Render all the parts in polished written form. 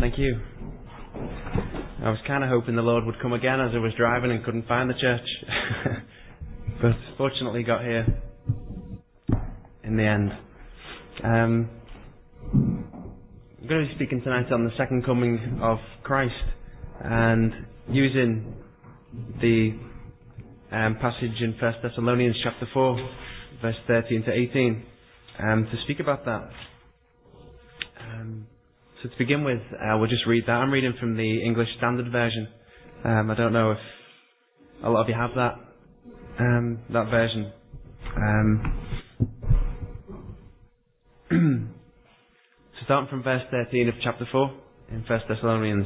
Thank you. I was kind of hoping the Lord would come again as I was driving and couldn't find the church. But fortunately got here in the end. I'm going to be speaking tonight on the second coming of Christ and using the passage in 1 Thessalonians chapter 4, verse 13 to 18, to speak about that. So to begin with, we'll just read that. I'm reading from the English Standard Version. I don't know if a lot of you have that version. So starting from verse 13 of chapter 4 in 1 Thessalonians.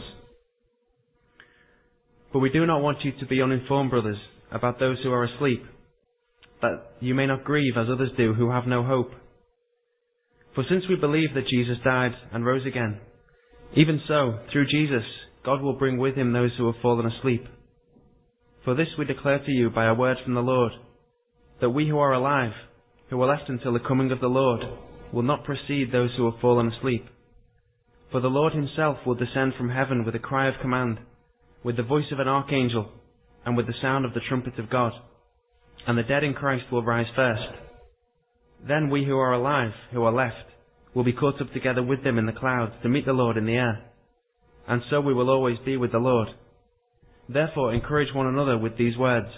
But we do not want you to be uninformed, brothers, about those who are asleep, that you may not grieve as others do who have no hope. For since we believe that Jesus died and rose again, even so, through Jesus, God will bring with him those who have fallen asleep. For this we declare to you by a word from the Lord, that we who are alive, who are left until the coming of the Lord, will not precede those who have fallen asleep. For the Lord himself will descend from heaven with a cry of command, with the voice of an archangel, and with the sound of the trumpet of God. And the dead in Christ will rise first. Then we who are alive, who are left, will be caught up together with them in the clouds to meet the Lord in the air. And so we will always be with the Lord. Therefore encourage one another with these words.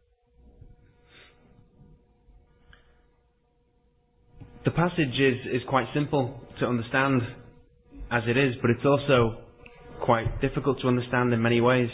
The passage is quite simple to understand as it is, but it's also quite difficult to understand in many ways.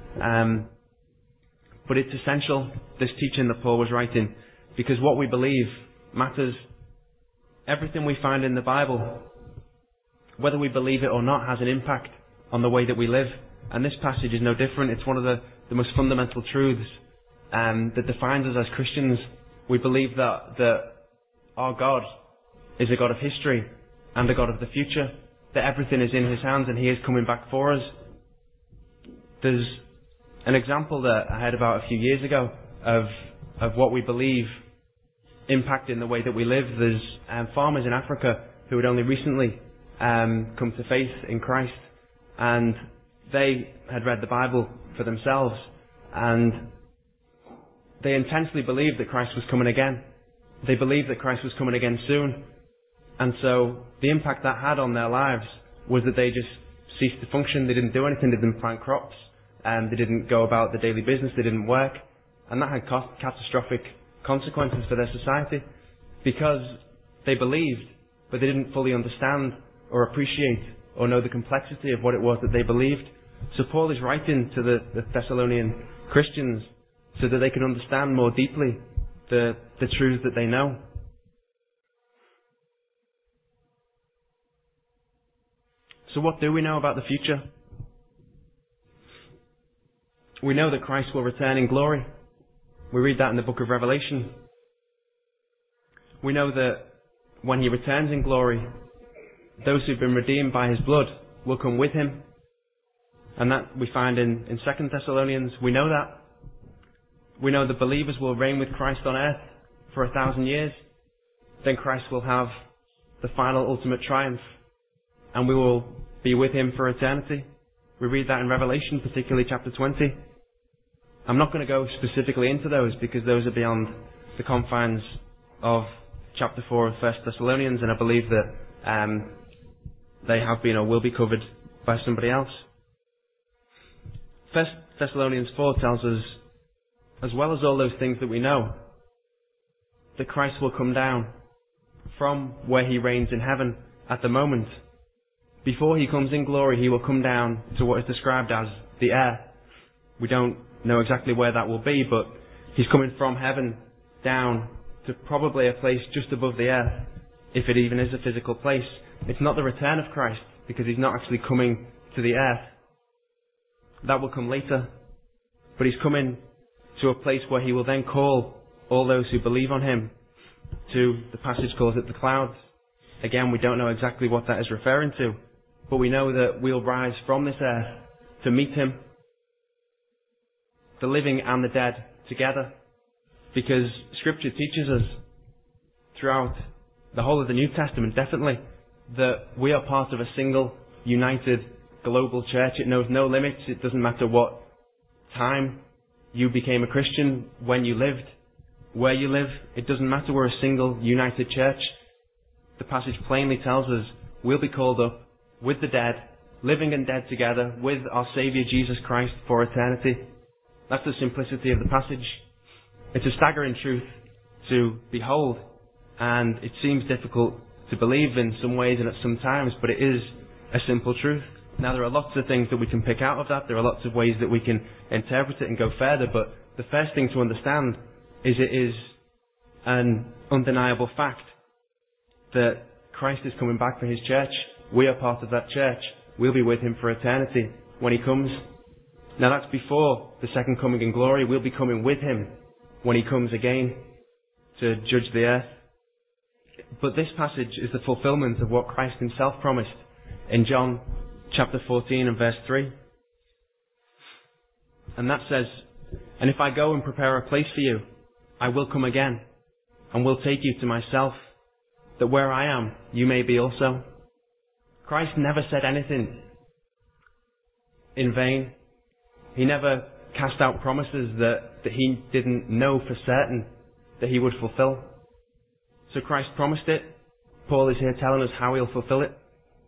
But it's essential, this teaching that Paul was writing, because what we believe matters. Everything we find in the Bible, whether we believe it or not, has an impact on the way that we live. And this passage is no different. It's one of the most fundamental truths that defines us as Christians. We believe that our God is a God of history and a God of the future, that everything is in his hands and he is coming back for us. There's an example that I heard about a few years ago of what we believe impacting the way that we live. There's farmers in Africa who had only recently come to faith in Christ, and they had read the Bible for themselves, and they intensely believed that Christ was coming again. They believed that Christ was coming again soon, and so the impact that had on their lives was that they just ceased to function. They didn't do anything. They didn't plant crops, and they didn't go about the daily business. They didn't work, and that had catastrophic consequences for their society, because they believed, but they didn't fully understand or appreciate or know the complexity of what it was that they believed. So Paul is writing to the Thessalonian Christians so that they can understand more deeply the truths that they know. So what do we know about the future? We know that Christ will return in glory. We read that in the book of Revelation. We know that when he returns in glory, those who've been redeemed by his blood will come with him. And that we find in 2 Thessalonians. We know that. We know the believers will reign with Christ on earth for 1,000 years. Then Christ will have the final ultimate triumph, and we will be with him for eternity. We read that in Revelation, particularly chapter 20. I'm not going to go specifically into those because those are beyond the confines of chapter 4 of 1 Thessalonians, and I believe that they have been or will be covered by somebody else. 1 Thessalonians 4 tells us, as well as all those things that we know, that Christ will come down from where he reigns in heaven at the moment. Before he comes in glory, he will come down to what is described as the air. We don't know exactly where that will be, but he's coming from heaven down to probably a place just above the earth, if it even is a physical place. It's not the return of Christ, because he's not actually coming to the earth. That will come later. But he's coming to a place where he will then call all those who believe on him to, the passage calls it, the clouds. Again, we don't know exactly what that is referring to, but we know that we'll rise from this earth to meet him, the living and the dead together, because Scripture teaches us throughout the whole of the New Testament, definitely, that we are part of a single, united global church. It knows no limits. It doesn't matter what time you became a Christian, when you lived, where you live. It doesn't matter. We're a single, united church. The passage plainly tells us we'll be called up with the dead, living and dead together with our Saviour Jesus Christ for eternity. That's the simplicity of the passage. It's a staggering truth to behold, and it seems difficult to believe in some ways and at some times, but it is a simple truth. Now, there are lots of things that we can pick out of that. There are lots of ways that we can interpret it and go further, but the first thing to understand is it is an undeniable fact that Christ is coming back for His church. We are part of that church. We'll be with Him for eternity when He comes. Now, that's before the second coming in glory. We'll be coming with Him when He comes again to judge the earth. But this passage is the fulfillment of what Christ Himself promised in John chapter 14 and verse 3. And that says, "And if I go and prepare a place for you, I will come again, and will take you to myself, that where I am, you may be also." Christ never said anything in vain. He never cast out promises that He didn't know for certain that He would fulfill. So Christ promised it. Paul is here telling us how He'll fulfill it.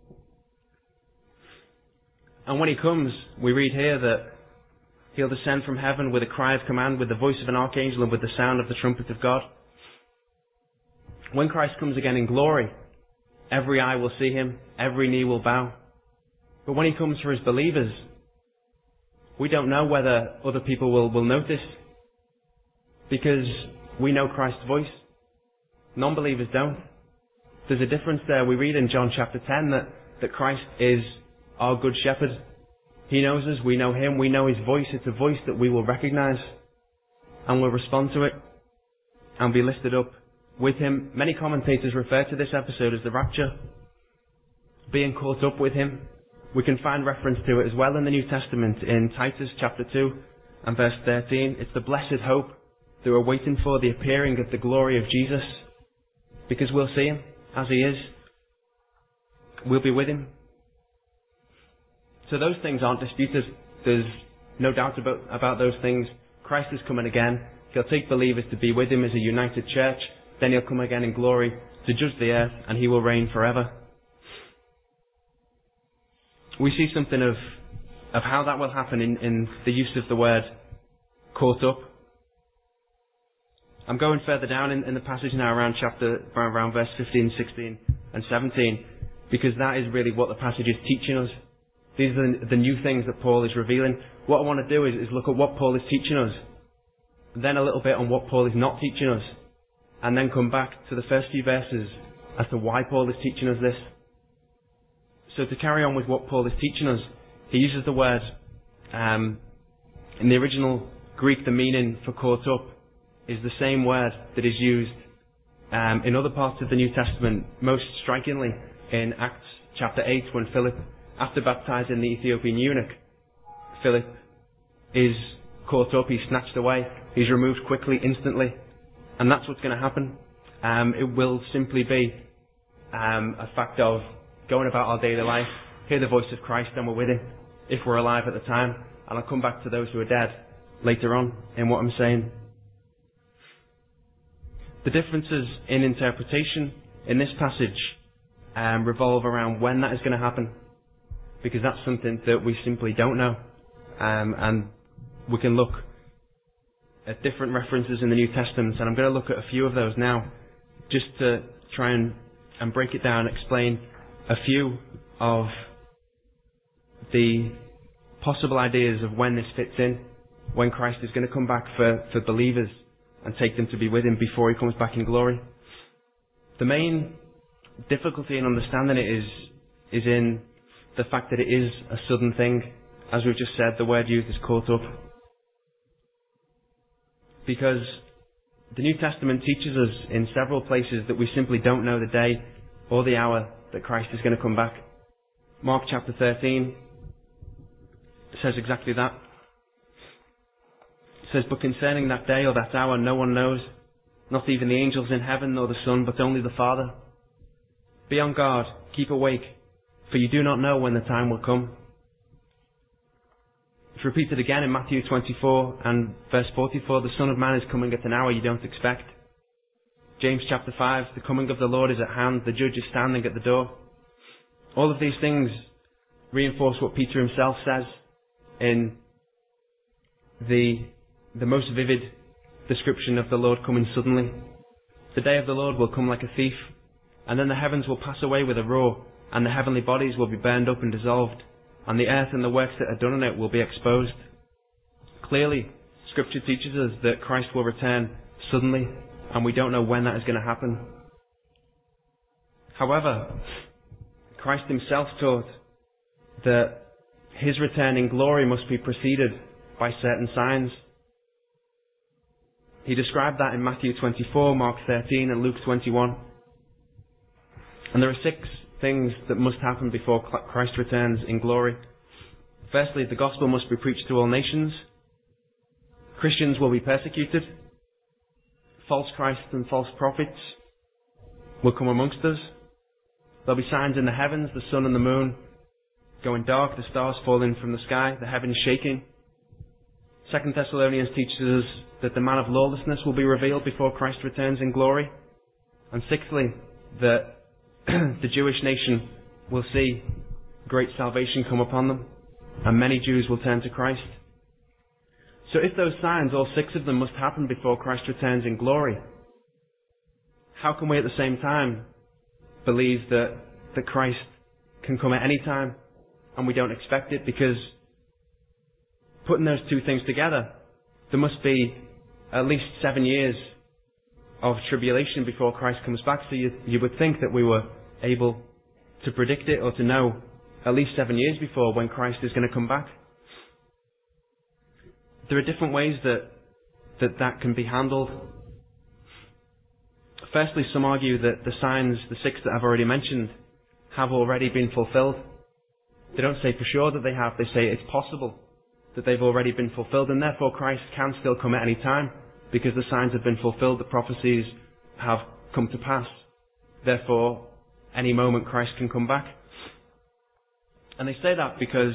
And when He comes, we read here that He'll descend from heaven with a cry of command, with the voice of an archangel, and with the sound of the trumpet of God. When Christ comes again in glory, every eye will see Him, every knee will bow. But when He comes for His believers, we don't know whether other people will notice, because we know Christ's voice. Non-believers don't. There's a difference there. We read in John chapter 10 that Christ is our good shepherd. He knows us, we know Him, we know His voice. It's a voice that we will recognise, and will respond to it and be lifted up with Him. Many commentators refer to this episode as the rapture, being caught up with Him. We can find reference to it as well in the New Testament in Titus chapter 2 and verse 13. It's the blessed hope that we're waiting for, the appearing of the glory of Jesus, because we'll see Him as He is. We'll be with Him. So those things aren't disputed. There's no doubt about those things. Christ is coming again. He'll take believers to be with Him as a united church. Then He'll come again in glory to judge the earth, and He will reign forever. We see something of how that will happen in the use of the word caught up. I'm going further down in the passage now around verse 15, 16 and 17, because that is really what the passage is teaching us. These are the new things that Paul is revealing. What I want to do is look at what Paul is teaching us, then a little bit on what Paul is not teaching us, and then come back to the first few verses as to why Paul is teaching us this. So to carry on with what Paul is teaching us, he uses the word, in the original Greek, the meaning for caught up is the same word that is used in other parts of the New Testament, most strikingly in Acts chapter 8, when Philip, after baptizing the Ethiopian eunuch, Philip is caught up, he's snatched away, he's removed quickly, instantly. And that's what's going to happen. It will simply be a fact of going about our daily life, hear the voice of Christ, and we're with Him, if we're alive at the time. And I'll come back to those who are dead later on in what I'm saying. The differences in interpretation in this passage revolve around when that is going to happen, because that's something that we simply don't know. And we can look at different references in the New Testament, and I'm going to look at a few of those now, just to try and break it down, explain a few of the possible ideas of when this fits in, when Christ is going to come back for believers and take them to be with Him before He comes back in glory. The main difficulty in understanding it is in the fact that it is a sudden thing. As we've just said, the word used is caught up. Because the New Testament teaches us in several places that we simply don't know the day or the hour that Christ is going to come back. Mark chapter 13 says exactly that. It says, "But concerning that day or that hour no one knows, not even the angels in heaven nor the Son, but only the Father. Be on guard, keep awake, for you do not know when the time will come. It's repeated again in Matthew 24 and verse 44, the Son of Man is coming at an hour you don't expect. James chapter 5, the coming of the Lord is at hand, the judge is standing at the door. All of these things reinforce what Peter himself says in the most vivid description of the Lord coming suddenly. The day of the Lord will come like a thief, and then the heavens will pass away with a roar, and the heavenly bodies will be burned up and dissolved, and the earth and the works that are done in it will be exposed. Clearly, Scripture teaches us that Christ will return suddenly, and we don't know when that is going to happen. However, Christ himself taught that his return in glory must be preceded by certain signs. He described that in Matthew 24, Mark 13 and Luke 21. And there are 6 things that must happen before Christ returns in glory. Firstly, the gospel must be preached to all nations. Christians will be persecuted. False Christs and false prophets will come amongst us. There'll be signs in the heavens, the sun and the moon going dark, the stars falling from the sky, the heavens shaking. 2 Thessalonians teaches us that the man of lawlessness will be revealed before Christ returns in glory. And sixthly, that the Jewish nation will see great salvation come upon them, and many Jews will turn to Christ. So if those signs, all 6 of them, must happen before Christ returns in glory, how can we at the same time believe that Christ can come at any time and we don't expect it? Because putting those 2 things together, there must be at least 7 years of tribulation before Christ comes back. So you would think that we were able to predict it or to know at least 7 years before when Christ is going to come back. There are different ways that can be handled. Firstly, some argue that the signs, the 6 that I've already mentioned, have already been fulfilled. They don't say for sure that they have, they say it's possible that they've already been fulfilled, and therefore Christ can still come at any time because the signs have been fulfilled, the prophecies have come to pass. Therefore, any moment Christ can come back. And they say that because,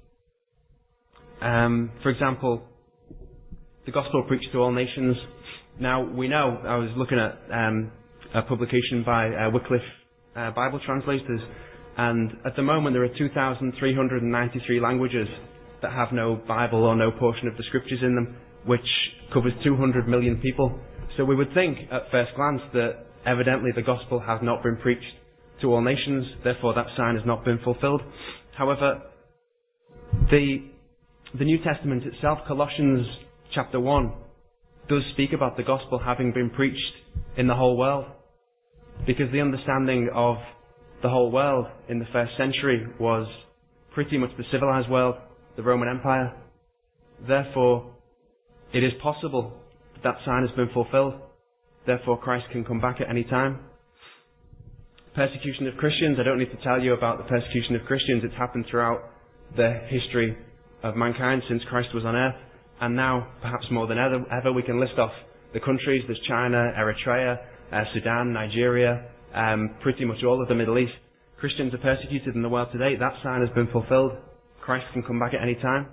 for example, the gospel preached to all nations. Now, we know, I was looking at a publication by Wycliffe Bible translators, and at the moment there are 2,393 languages that have no Bible or no portion of the Scriptures in them, which covers 200 million people. So we would think at first glance that evidently the gospel has not been preached to all nations, therefore that sign has not been fulfilled. However, the New Testament itself, Colossians chapter 1, does speak about the gospel having been preached in the whole world, because the understanding of the whole world in the first century was pretty much the civilized world, the Roman Empire. Therefore, it is possible that sign has been fulfilled. Therefore, Christ can come back at any time. Persecution of Christians, I don't need to tell you about the persecution of Christians. It's happened throughout the history of mankind since Christ was on earth. And now, perhaps more than ever, we can list off the countries. There's China, Eritrea, Sudan, Nigeria, pretty much all of the Middle East. Christians are persecuted in the world today. That sign has been fulfilled. Christ can come back at any time.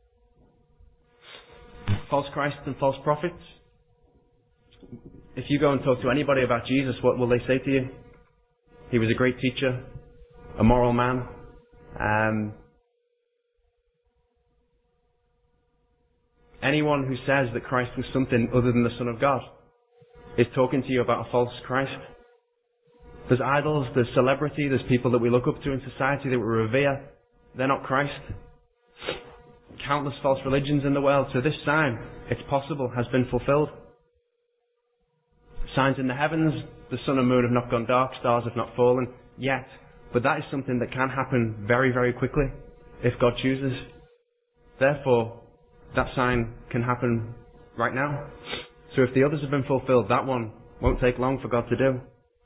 False Christs and false prophets. If you go and talk to anybody about Jesus, what will they say to you? He was a great teacher, a moral man. Anyone who says that Christ was something other than the Son of God is talking to you about a false Christ. There's idols, there's celebrity, there's people that we look up to in society that we revere. They're not Christ. Countless false religions in the world. So this sign, it's possible, has been fulfilled. Signs in the heavens, the sun and moon have not gone dark, stars have not fallen yet. But that is something that can happen very, very quickly if God chooses. Therefore, that sign can happen right now. So if the others have been fulfilled, that one won't take long for God to do.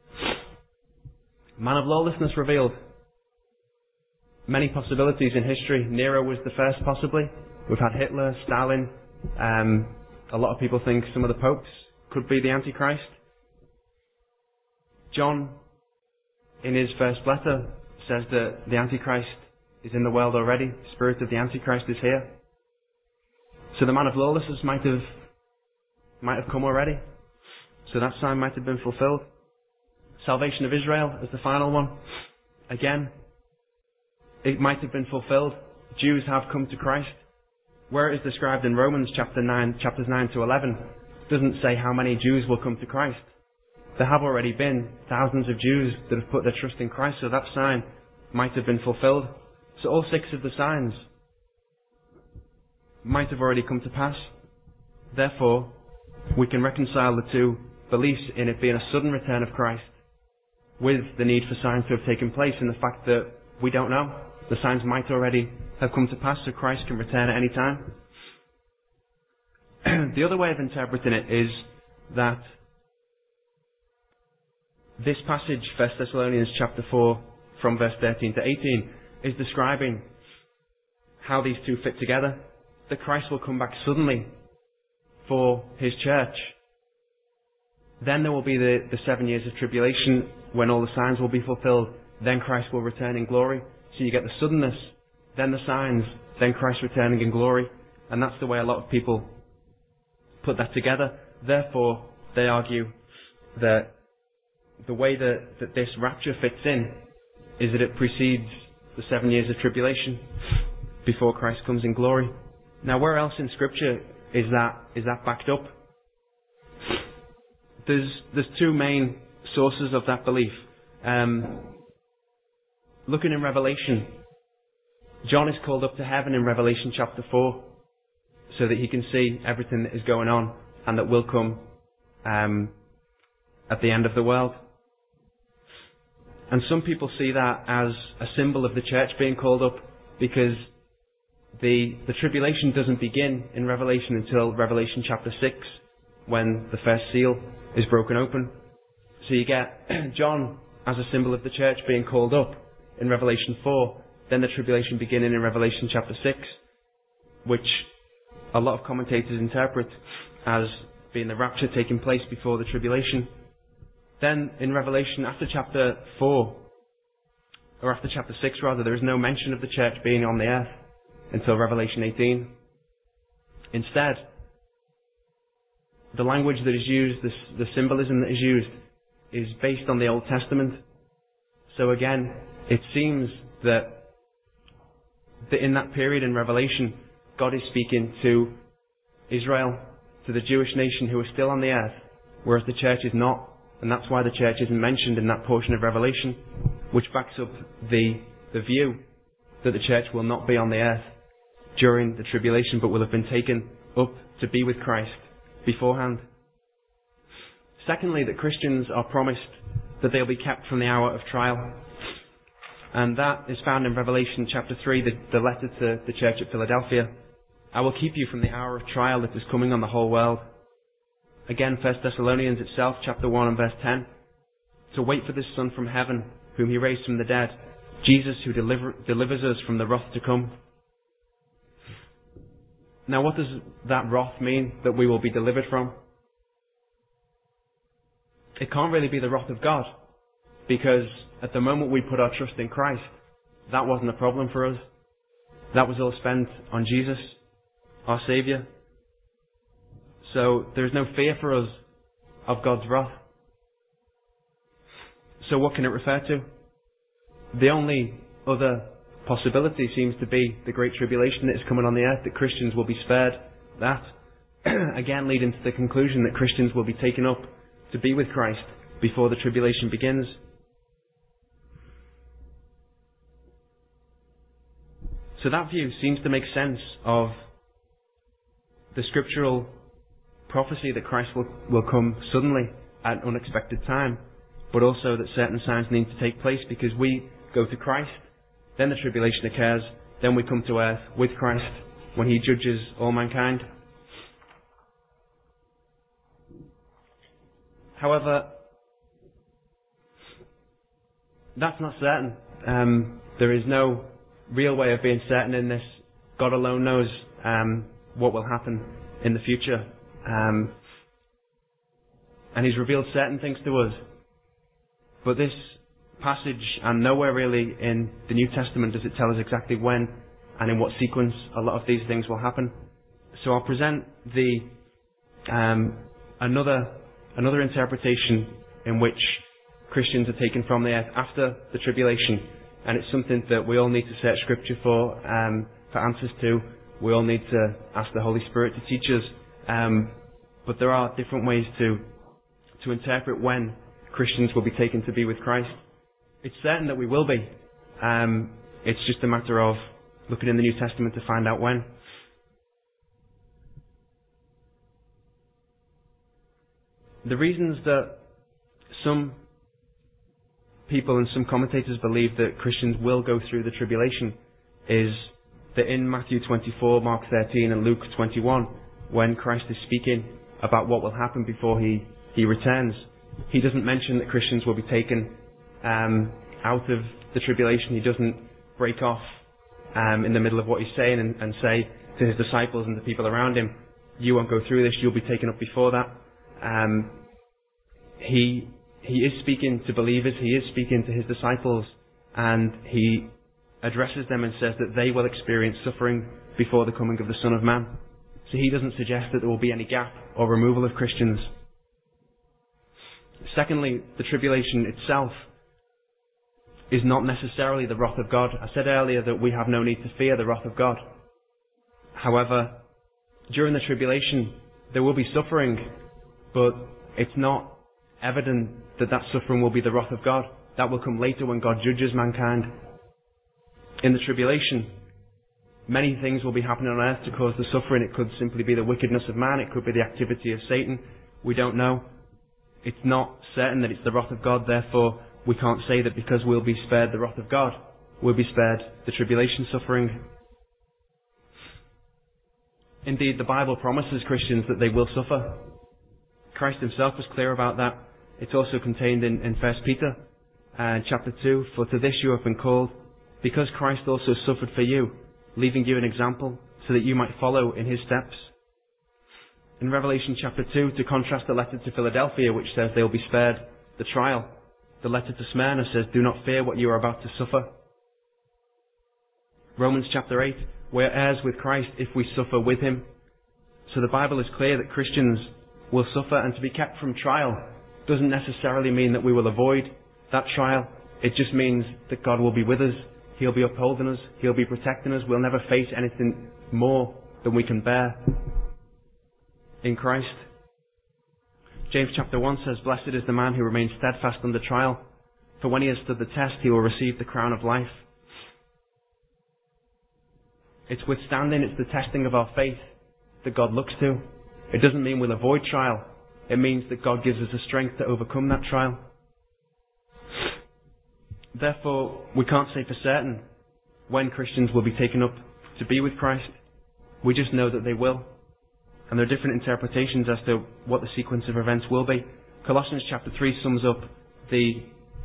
Man of lawlessness revealed. Many possibilities in history. Nero was the first, possibly. We've had Hitler, Stalin. A lot of people think some of the popes could be the Antichrist. John, in his first letter, says that the Antichrist is in the world already. The spirit of the Antichrist is here. So the man of lawlessness might have come already. So that sign might have been fulfilled. Salvation of Israel is the final one. Again, it might have been fulfilled. Jews have come to Christ. Where it is described in Romans chapters 9 to 11, doesn't say how many Jews will come to Christ. There have already been thousands of Jews that have put their trust in Christ, so that sign might have been fulfilled. So all 6 of the signs might have already come to pass. Therefore, we can reconcile the two beliefs in it being a sudden return of Christ with the need for signs to have taken place and the fact that we don't know. The signs might already have come to pass, so Christ can return at any time. The other way of interpreting it is that this passage, 1 Thessalonians chapter 4, from verse 13 to 18, is describing how these two fit together. That Christ will come back suddenly for His church. Then there will be the 7 years of tribulation when all the signs will be fulfilled. Then Christ will return in glory. So you get the suddenness, then the signs, then Christ returning in glory. And that's the way a lot of people put that together. Therefore, they argue that the way that this rapture fits in is that it precedes the 7 years of tribulation before Christ comes in glory. Now, where else in Scripture is that backed up? There's 2 main sources of that belief. Looking in Revelation, John is called up to heaven in Revelation chapter 4 so that he can see everything that is going on and that will come at the end of the world. And some people see that as a symbol of the church being called up, because the tribulation doesn't begin in Revelation until Revelation chapter 6, when the first seal is broken open. So you get John as a symbol of the church being called up in Revelation 4, then the tribulation beginning in Revelation chapter 6, which a lot of commentators interpret as being the rapture taking place before the tribulation. Then in Revelation, after chapter 4, or after chapter 6 rather, there is no mention of the church being on the earth until Revelation 18. Instead, the language that is used, the symbolism that is used, is based on the Old Testament. So again, it seems that in that period in Revelation, God is speaking to Israel, to the Jewish nation who are still on the earth, whereas the church is not. And that's why the church isn't mentioned in that portion of Revelation, which backs up the view that the church will not be on the earth during the tribulation, but will have been taken up to be with Christ beforehand. Secondly, that Christians are promised that they'll be kept from the hour of trial. And that is found in Revelation chapter 3, the letter to the church at Philadelphia. I will keep you from the hour of trial that is coming on the whole world. Again, 1 Thessalonians itself, chapter 1 and verse 10. To wait for this Son from heaven, whom He raised from the dead, Jesus who delivers us from the wrath to come. Now what does that wrath mean that we will be delivered from? It can't really be the wrath of God, because at the moment we put our trust in Christ, that wasn't a problem for us. That was all spent on Jesus, our Saviour. So there is no fear for us of God's wrath. So what can it refer to? The only other possibility seems to be the great tribulation that is coming on the earth, that Christians will be spared that. Again, leading to the conclusion that Christians will be taken up to be with Christ before the tribulation begins. So that view seems to make sense of the scriptural prophecy that Christ will come suddenly at an unexpected time, but also that certain signs need to take place because we go to Christ, then the tribulation occurs, then we come to earth with Christ when He judges all mankind. However, that's not certain. There is no real way of being certain in this. God alone knows what will happen in the future. And He's revealed certain things to us. But this passage, and nowhere really in the New Testament does it tell us exactly when and in what sequence a lot of these things will happen. So I'll present the another interpretation in which Christians are taken from the earth after the tribulation, and it's something that we all need to search Scripture for answers to. We all need to ask the Holy Spirit to teach us. But there are different ways to interpret when Christians will be taken to be with Christ. It's certain that we will be. It's just a matter of looking in the New Testament to find out when. The reasons that some people and some commentators believe that Christians will go through the tribulation is that in Matthew 24, Mark 13 and Luke 21, when Christ is speaking about what will happen before He returns, He doesn't mention that Christians will be taken out of the tribulation. He doesn't break off in the middle of what He's saying and say to His disciples and the people around Him, you won't go through this, you'll be taken up before that. He is speaking to believers, He is speaking to His disciples, and He addresses them and says that they will experience suffering before the coming of the Son of Man. So He doesn't suggest that there will be any gap or removal of Christians. Secondly, the tribulation itself is not necessarily the wrath of God. I said earlier that we have no need to fear the wrath of God. However, during the tribulation, there will be suffering, but it's not evident that that suffering will be the wrath of God. That will come later when God judges mankind. In the tribulation, many things will be happening on earth to cause the suffering. It could simply be the wickedness of man. It could be the activity of Satan. We don't know. It's not certain that it's the wrath of God. Therefore, we can't say that because we'll be spared the wrath of God, we'll be spared the tribulation suffering. Indeed, the Bible promises Christians that they will suffer. Christ Himself was clear about that. It's also contained in 1 Peter chapter 2. For to this you have been called, because Christ also suffered for you, leaving you an example, so that you might follow in His steps. In Revelation chapter 2, to contrast the letter to Philadelphia, which says they will be spared the trial, the letter to Smyrna says, do not fear what you are about to suffer. Romans chapter 8, we are heirs with Christ if we suffer with Him. So the Bible is clear that Christians will suffer, and to be kept from trial doesn't necessarily mean that we will avoid that trial. It just means that God will be with us. He'll be upholding us. He'll be protecting us. We'll never face anything more than we can bear in Christ. James chapter 1 says, blessed is the man who remains steadfast under trial, for when he has stood the test, he will receive the crown of life. It's withstanding, it's the testing of our faith that God looks to. It doesn't mean we'll avoid trial. It means that God gives us the strength to overcome that trial. Therefore, we can't say for certain when Christians will be taken up to be with Christ. We just know that they will. And there are different interpretations as to what the sequence of events will be. Colossians chapter 3 sums up the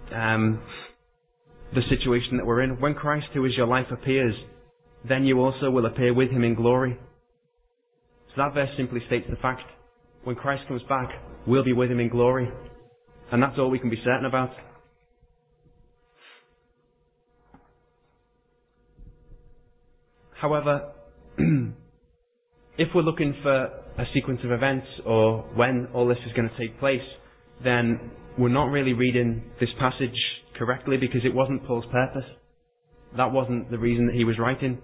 situation that we're in. When Christ, who is your life, appears, then you also will appear with Him in glory. So that verse simply states the fact. When Christ comes back, we'll be with Him in glory. And that's all we can be certain about. However, if we're looking for a sequence of events or when all this is going to take place, then we're not really reading this passage correctly, because it wasn't Paul's purpose. That wasn't the reason that he was writing.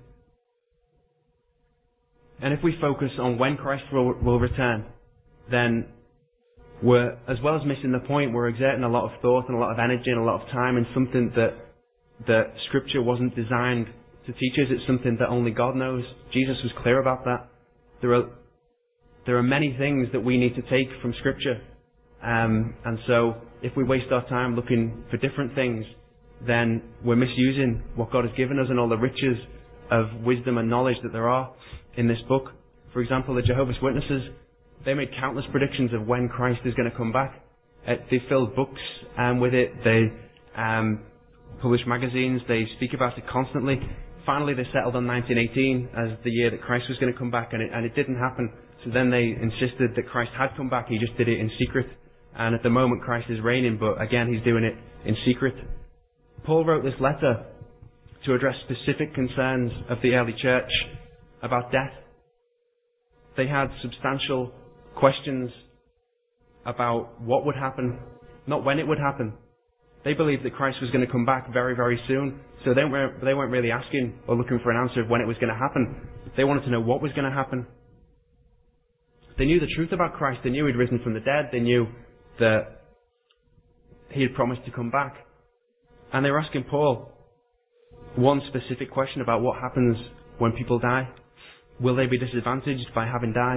And if we focus on when Christ will return, then we're, as well as missing the point, we're exerting a lot of thought and a lot of energy and a lot of time in something that Scripture wasn't designed to teach us. It's something that only God knows. Jesus was clear about that. There are many things that we need to take from Scripture. And so if we waste our time looking for different things, then we're misusing what God has given us and all the riches of wisdom and knowledge that there are in this book. For example, the Jehovah's Witnesses, they made countless predictions of when Christ is going to come back. They filled books with it. They publish magazines. They speak about it constantly. Finally, they settled on 1918 as the year that Christ was going to come back, and it didn't happen. So then they insisted that Christ had come back. He just did it in secret. And at the moment, Christ is reigning, but again, He's doing it in secret. Paul wrote this letter to address specific concerns of the early church about death. They had substantial questions about what would happen, not when it would happen. They believed that Christ was going to come back very, very soon, so they weren't really asking or looking for an answer of when it was going to happen. They wanted to know what was going to happen. They knew the truth about Christ. They knew he'd risen from the dead. They knew that he had promised to come back. And they were asking Paul one specific question about what happens when people die. Will they be disadvantaged by having died?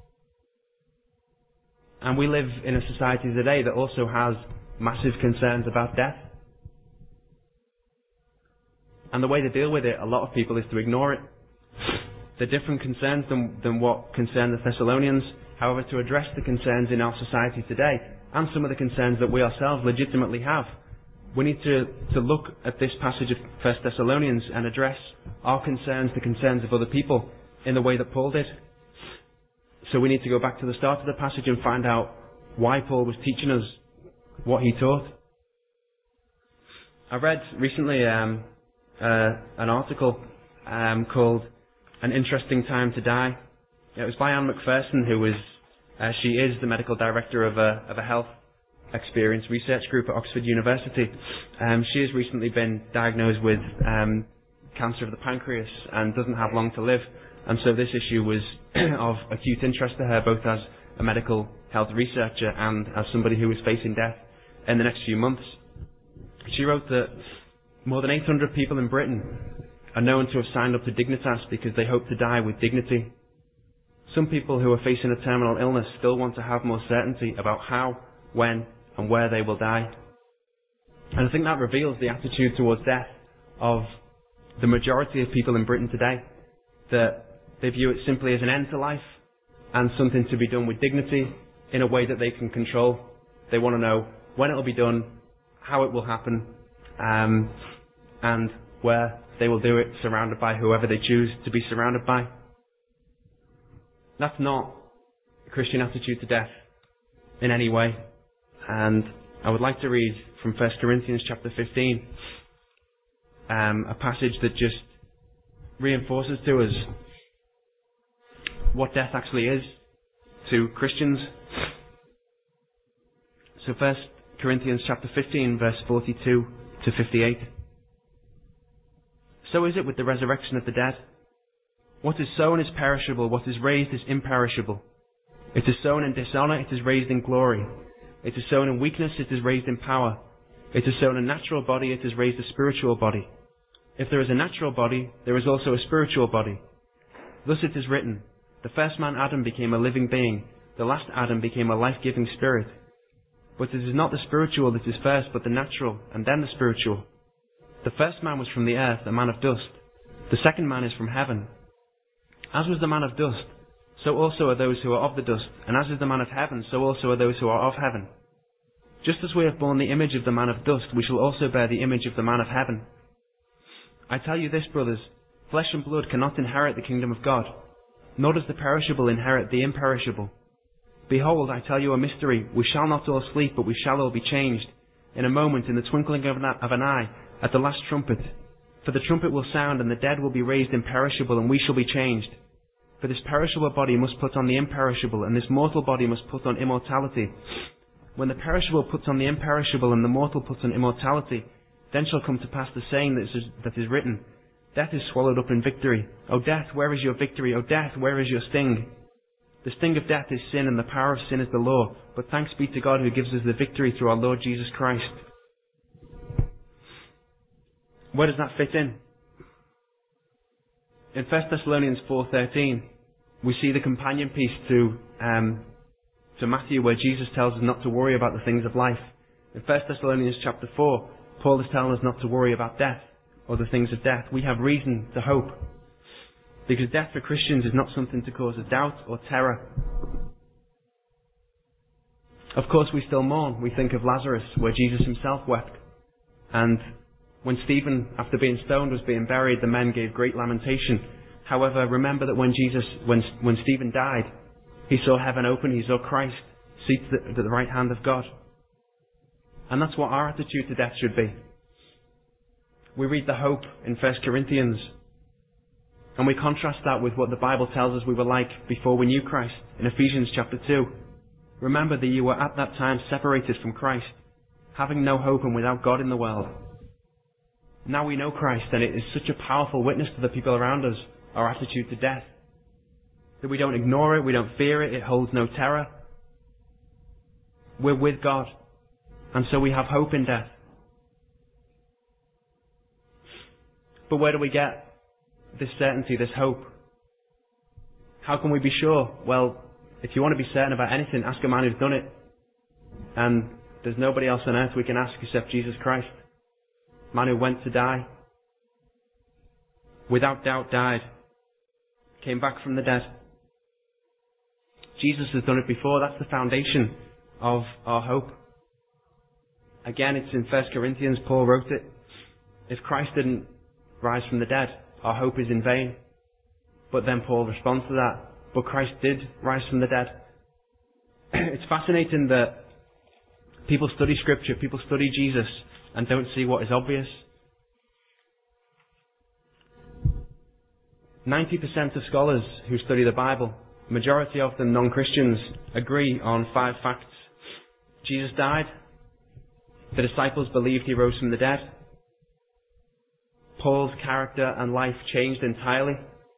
And we live in a society today that also has massive concerns about death. And the way to deal with it, a lot of people, is to ignore it. They're different concerns than what concerned the Thessalonians. However, to address the concerns in our society today, and some of the concerns that we ourselves legitimately have, we need to look at this passage of 1 Thessalonians and address our concerns, the concerns of other people, in the way that Paul did. So we need to go back to the start of the passage and find out why Paul was teaching us what he taught. I read recently an article called An Interesting Time to Die. It was by Anne McPherson, who she is the medical director of a health experience research group at Oxford University. She has recently been diagnosed with cancer of the pancreas and doesn't have long to live. And so this issue was of acute interest to her, both as a medical health researcher and as somebody who was facing death in the next few months. She wrote that more than 800 people in Britain are known to have signed up to Dignitas because they hope to die with dignity. Some people who are facing a terminal illness still want to have more certainty about how, when, and where they will die. And I think that reveals the attitude towards death of the majority of people in Britain today, that they view it simply as an end to life and something to be done with dignity in a way that they can control. They want to know when it will be done, how it will happen, and where they will do it, surrounded by whoever they choose to be surrounded by. That's not a Christian attitude to death in any way. And I would like to read from 1 Corinthians chapter 15, a passage that just reinforces to us what death actually is to Christians. So 1 Corinthians chapter 15, verse 42 to 58. So is it with the resurrection of the dead. What is sown is perishable, what is raised is imperishable. It is sown in dishonour, it is raised in glory. It is sown in weakness, it is raised in power. It is sown a natural body, it is raised a spiritual body. If there is a natural body, there is also a spiritual body. Thus it is written, the first man Adam became a living being, the last Adam became a life-giving spirit. But it is not the spiritual that is first, but the natural, and then the spiritual. The first man was from the earth, a man of dust. The second man is from heaven. As was the man of dust, so also are those who are of the dust, and as is the man of heaven, so also are those who are of heaven. Just as we have borne the image of the man of dust, we shall also bear the image of the man of heaven. I tell you this, brothers, flesh and blood cannot inherit the kingdom of God, nor does the perishable inherit the imperishable. Behold, I tell you a mystery, we shall not all sleep, but we shall all be changed, in a moment, in the twinkling of an eye, at the last trumpet. For the trumpet will sound, and the dead will be raised imperishable, and we shall be changed. For this perishable body must put on the imperishable, and this mortal body must put on immortality. When the perishable puts on the imperishable, and the mortal puts on immortality, then shall come to pass the saying that is written, Death is swallowed up in victory. O death, where is your victory? O death, where is your sting? The sting of death is sin, and the power of sin is the law. But thanks be to God who gives us the victory through our Lord Jesus Christ. Where does that fit in? In 1 Thessalonians 4:13, we see the companion piece to Matthew, where Jesus tells us not to worry about the things of life. In 1 Thessalonians chapter 4, Paul is telling us not to worry about death or the things of death. We have reason to hope, because death for Christians is not something to cause us doubt or terror. Of course, we still mourn. We think of Lazarus, where Jesus himself wept. And when Stephen, after being stoned, was being buried, the men gave great lamentation. However, remember that when Stephen died, he saw heaven open, he saw Christ seated at the right hand of God. And that's what our attitude to death should be. We read the hope in 1 Corinthians And we contrast that with what the Bible tells us we were like before we knew Christ in Ephesians chapter 2. Remember that you were at that time separated from Christ, having no hope and without God in the world. Now we know Christ, and it is such a powerful witness to the people around us, our attitude to death, that we don't ignore it, we don't fear it, it holds no terror. We're with God, and so we have hope in death. But where do we get this certainty, this hope? How can we be sure? Well, if you want to be certain about anything, ask a man who's done it. And there's nobody else on earth we can ask except Jesus Christ. Man who went to die, without doubt died, came back from the dead. Jesus has done it before. That's the foundation of our hope. Again, it's in 1 Corinthians, Paul wrote it. If Christ didn't rise from the dead, our hope is in vain. But then Paul responds to that. But Christ did rise from the dead. It's fascinating that people study Scripture, people study Jesus, and don't see what is obvious. 90% of scholars who study the Bible, majority of them non-Christians, agree on 5 facts. Jesus died. The disciples believed he rose from the dead. Paul's character and life changed entirely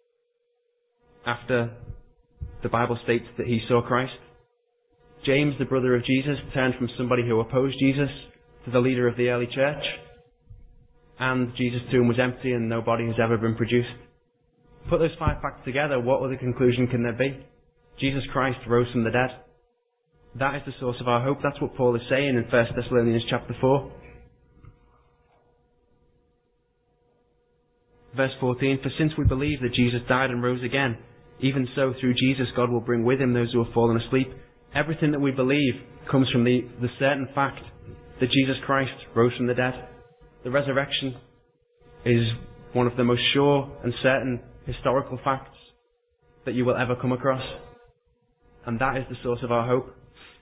after the Bible states that he saw Christ. James, the brother of Jesus, turned from somebody who opposed Jesus to the leader of the early church. And Jesus' tomb was empty and no body has ever been produced. Put those 5 facts together, what other conclusion can there be? Jesus Christ rose from the dead. That is the source of our hope. That's what Paul is saying in 1 Thessalonians chapter 4. Verse 14, for since we believe that Jesus died and rose again, even so through Jesus God will bring with him those who have fallen asleep. Everything that we believe comes from the certain fact that Jesus Christ rose from the dead. The resurrection is one of the most sure and certain historical facts that you will ever come across. And that is the source of our hope.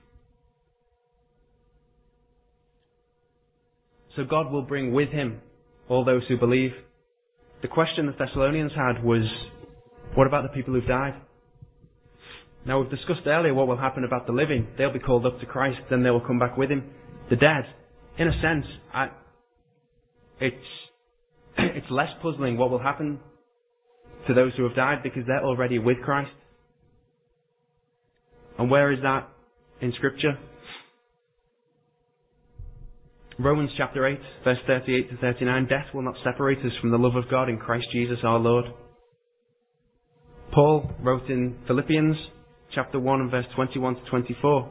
So God will bring with him all those who believe. The question the Thessalonians had was, what about the people who've died? Now we've discussed earlier what will happen about the living. They'll be called up to Christ, then they will come back with him. The dead, in a sense, it's less puzzling what will happen to those who have died because they're already with Christ. And where is that in Scripture? Romans chapter 8, verse 38 to 39, death will not separate us from the love of God in Christ Jesus our Lord. Paul wrote in Philippians chapter 1 and verse 21 to 24,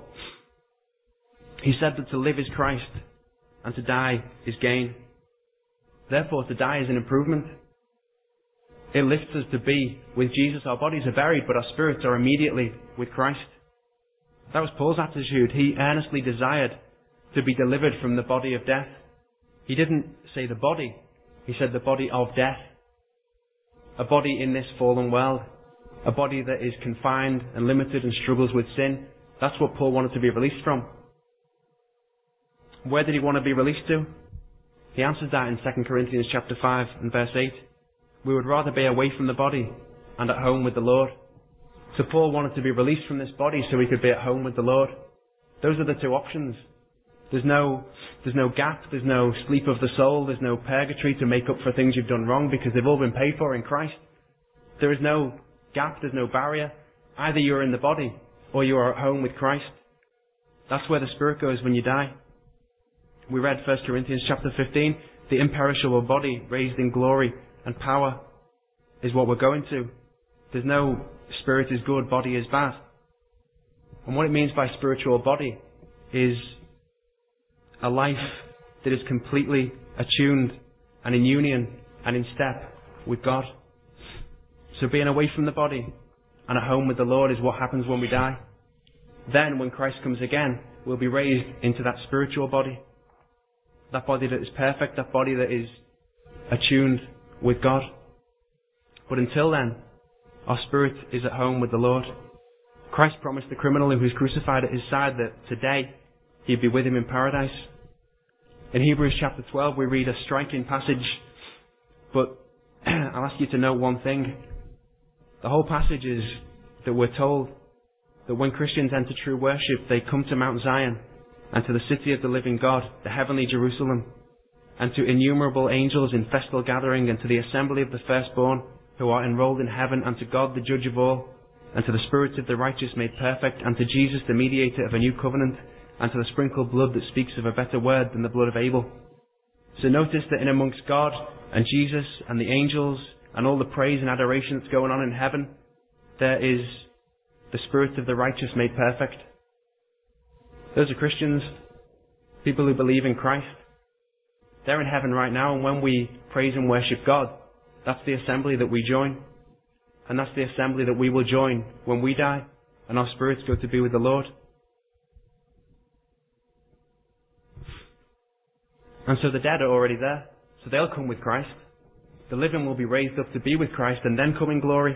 he said that to live is Christ and to die is gain. Therefore, to die is an improvement. It lifts us to be with Jesus. Our bodies are buried, but our spirits are immediately with Christ. That was Paul's attitude. He earnestly desired to be delivered from the body of death. He didn't say the body. He said the body of death. A body in this fallen world. A body that is confined and limited and struggles with sin. That's what Paul wanted to be released from. Where did he want to be released to? He answers that in 2 Corinthians chapter 5 and verse 8. We would rather be away from the body and at home with the Lord. So Paul wanted to be released from this body so he could be at home with the Lord. Those are the two options. There's no gap, there's no sleep of the soul, there's no purgatory to make up for things you've done wrong because they've all been paid for in Christ. There is no gap, there's no barrier. Either you're in the body or you are at home with Christ. That's where the spirit goes when you die. We read 1 Corinthians chapter 15, the imperishable body raised in glory and power is what we're going to. There's no spirit is good, body is bad. And what it means by spiritual body is a life that is completely attuned and in union and in step with God. So being away from the body and at home with the Lord is what happens when we die. Then when Christ comes again, we'll be raised into that spiritual body. That body that is perfect, that body that is attuned with God. But until then, our spirit is at home with the Lord. Christ promised the criminal who was crucified at his side that today he'd be with him in paradise. In Hebrews chapter 12 we read a striking passage, but I'll ask you to note one thing. The whole passage is that we're told that when Christians enter true worship, they come to Mount Zion and to the city of the living God, the heavenly Jerusalem, and to innumerable angels in festal gathering, and to the assembly of the firstborn who are enrolled in heaven, and to God the judge of all, and to the spirits of the righteous made perfect, and to Jesus the mediator of a new covenant, and to the sprinkled blood that speaks of a better word than the blood of Abel. So notice that in amongst God and Jesus and the angels and all the praise and adoration that's going on in heaven, there is the spirits of the righteous made perfect. Those are Christians, people who believe in Christ. They're in heaven right now, and when we praise and worship God, that's the assembly that we join. And that's the assembly that we will join when we die and our spirits go to be with the Lord. And so the dead are already there, so they'll come with Christ. The living will be raised up to be with Christ and then come in glory.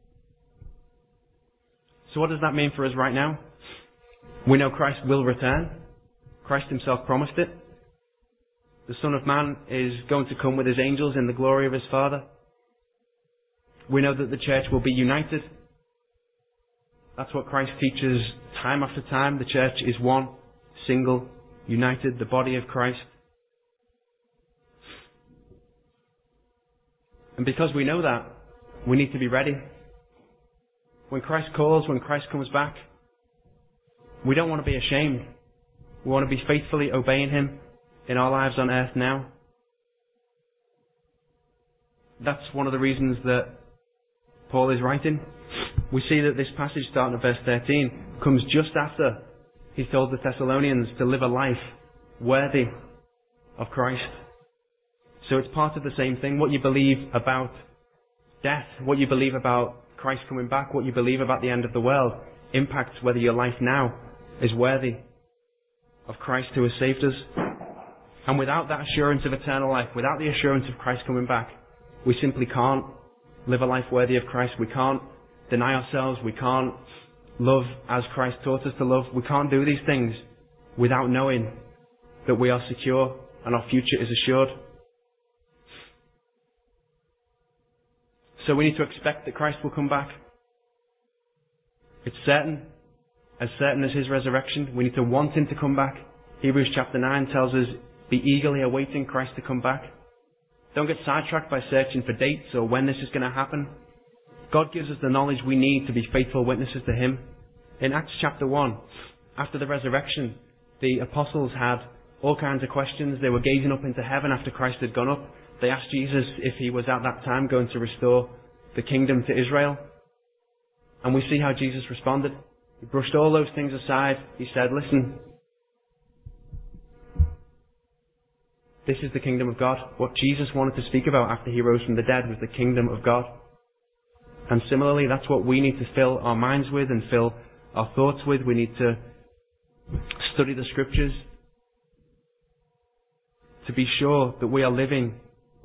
So what does that mean for us right now? We know Christ will return. Christ himself promised it. The Son of Man is going to come with his angels in the glory of his Father. We know that the church will be united. That's what Christ teaches time after time. The church is one, single, united, the body of Christ. And because we know that, we need to be ready. When Christ calls, when Christ comes back, we don't want to be ashamed. We want to be faithfully obeying him in our lives on earth now. That's one of the reasons that Paul is writing. We see that this passage starting at verse 13 comes just after he told the Thessalonians to live a life worthy of Christ. So it's part of the same thing. What you believe about death, what you believe about Christ coming back, what you believe about the end of the world impacts whether your life now is worthy of Christ who has saved us. And without that assurance of eternal life, without the assurance of Christ coming back, we simply can't live a life worthy of Christ. We can't deny ourselves. We can't love as Christ taught us to love. We can't do these things without knowing that we are secure and our future is assured. So we need to expect that Christ will come back. It's certain, as certain as his resurrection. We need to want him to come back. Hebrews chapter 9 tells us, be eagerly awaiting Christ to come back. Don't get sidetracked by searching for dates or when this is going to happen. God gives us the knowledge we need to be faithful witnesses to him. In Acts chapter 1, after the resurrection, the apostles had all kinds of questions. They were gazing up into heaven after Christ had gone up. They asked Jesus if he was at that time going to restore the kingdom to Israel. And we see how Jesus responded. He brushed all those things aside. He said, listen, this is the kingdom of God. What Jesus wanted to speak about after he rose from the dead was the kingdom of God. And similarly, that's what we need to fill our minds with and fill our thoughts with. We need to study the scriptures to be sure that we are living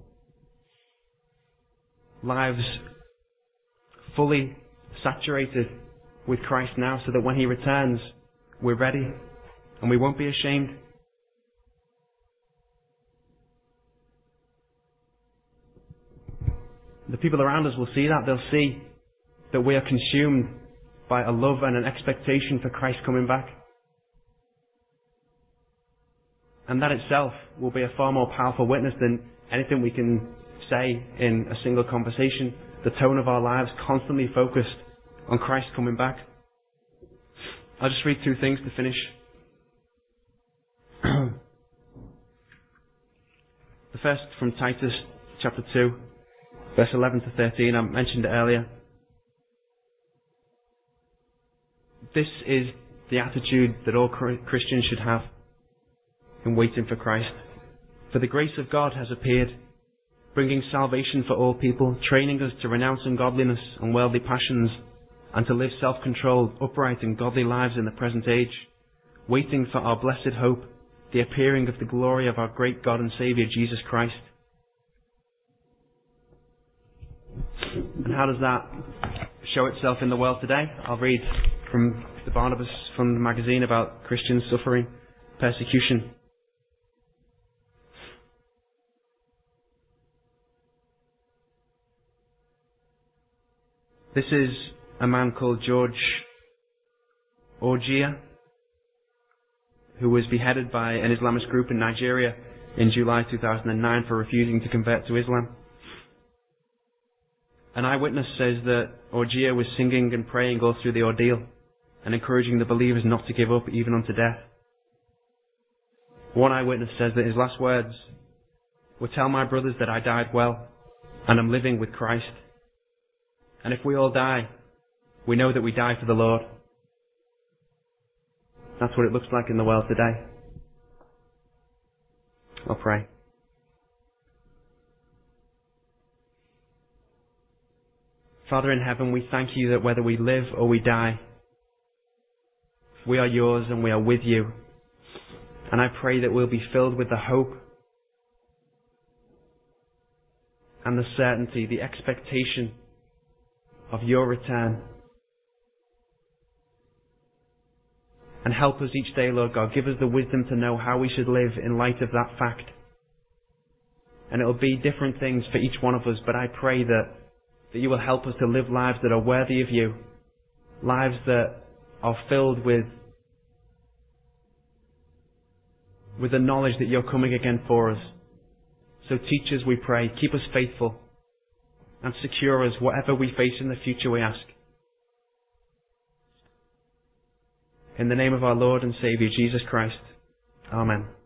lives fully saturated with Christ now, so that when he returns, we're ready and we won't be ashamed. The people around us will see that. They'll see that we are consumed by a love and an expectation for Christ coming back. And that itself will be a far more powerful witness than anything we can say in a single conversation. The tone of our lives constantly focused on Christ coming back. I'll just read two things to finish. The first from Titus chapter 2, verse 11 to 13. I mentioned it earlier. This is the attitude that all Christians should have in waiting for Christ. For the grace of God has appeared, bringing salvation for all people, training us to renounce ungodliness and worldly passions, and to live self-controlled, upright and godly lives in the present age, waiting for our blessed hope, the appearing of the glory of our great God and Saviour, Jesus Christ. And how does that show itself in the world today? I'll read from the Barnabas Fund magazine about Christians suffering persecution. This is a man called George Orjia, who was beheaded by an Islamist group in Nigeria in July 2009 for refusing to convert to Islam. An eyewitness says that Orjia was singing and praying all through the ordeal and encouraging the believers not to give up even unto death. One eyewitness says that his last words were, "Tell my brothers that I died well and am living with Christ. And if we all die, we know that we die for the Lord." That's what it looks like in the world today. I'll pray. Father in heaven, we thank you that whether we live or we die, we are yours and we are with you. And I pray that we'll be filled with the hope and the certainty, the expectation of your return. And help us each day, Lord God. Give us the wisdom to know how we should live in light of that fact. And it'll be different things for each one of us, but I pray that you will help us to live lives that are worthy of you, lives that are filled with the knowledge that you're coming again for us. So teach us, we pray, keep us faithful, and secure us whatever we face in the future, we ask. In the name of our Lord and Saviour, Jesus Christ. Amen.